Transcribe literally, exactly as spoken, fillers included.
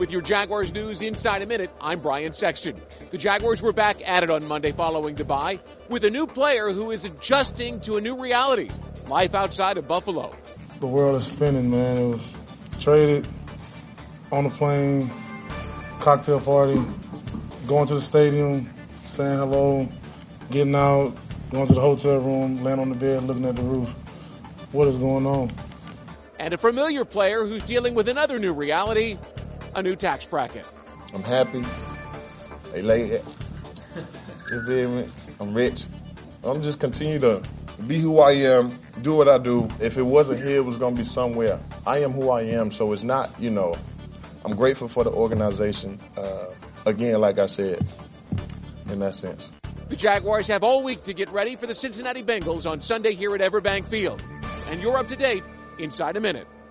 With your Jaguars news inside a minute, I'm Brian Sexton. The Jaguars were back at it on Monday following the bye with a new player who is adjusting to a new reality, life outside of Buffalo. The world is spinning, man. It was traded, on the plane, cocktail party, going to the stadium, saying hello, getting out, going to the hotel room, laying on the bed, looking at the roof. What is going on? And a familiar player who's dealing with another new reality, a new tax bracket. I'm happy. They lay it. You feel me? I'm rich. I'm just continue to be who I am, do what I do. If it wasn't here, it was going to be somewhere. I am who I am, so it's not, you know, I'm grateful for the organization. Uh, again, like I said, in that sense. The Jaguars have all week to get ready for the Cincinnati Bengals on Sunday here at Everbank Field. And you're up to date inside a minute.